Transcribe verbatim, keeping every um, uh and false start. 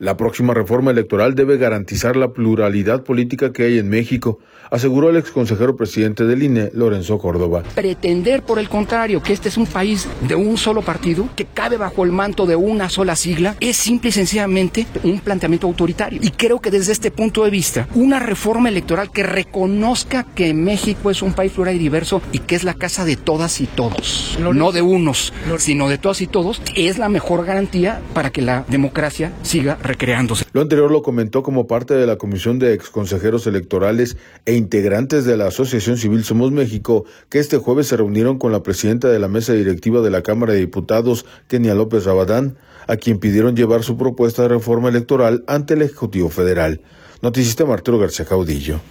La próxima reforma electoral debe garantizar la pluralidad política que hay en México, aseguró el exconsejero presidente del I N E, Lorenzo Córdoba. Pretender, por el contrario, que este es un país de un solo partido, que cabe bajo el manto de una sola sigla, es simple y sencillamente un planteamiento autoritario. Y creo que desde este punto de vista, una reforma electoral que reconozca que México es un país plural y diverso y que es la casa de todas y todos, no, no de unos, no, sino de todas y todos, es la mejor garantía para que la democracia siga recreándose. Lo anterior lo comentó como parte de la Comisión de Exconsejeros Electorales e integrantes de la Asociación Civil Somos México, que este jueves se reunieron con la presidenta de la mesa directiva de la Cámara de Diputados, Kenia López Rabadán, a quien pidieron llevar su propuesta de reforma electoral ante el Ejecutivo Federal. Noticista Arturo García Caudillo.